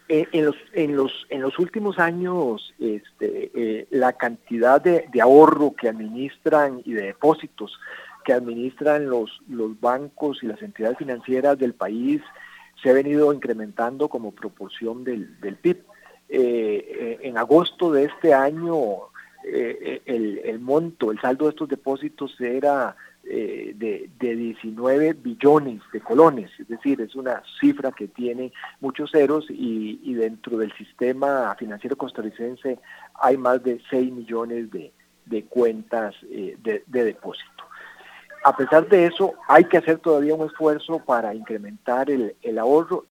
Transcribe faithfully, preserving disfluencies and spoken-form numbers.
En, en, los, en, los, en los últimos años, este, eh, la cantidad de, de ahorro que administran y de depósitos que administran los, los bancos y las entidades financieras del país se ha venido incrementando como proporción del, del P I B. Eh, en agosto de este año, eh, el, el monto, el saldo de estos depósitos era eh, de, de diecinueve billones de colones, es decir, es una cifra que tiene muchos ceros y, y dentro del sistema financiero costarricense hay más de seis millones de, de cuentas eh, de, de depósito. A pesar de eso, hay que hacer todavía un esfuerzo para incrementar el, el ahorro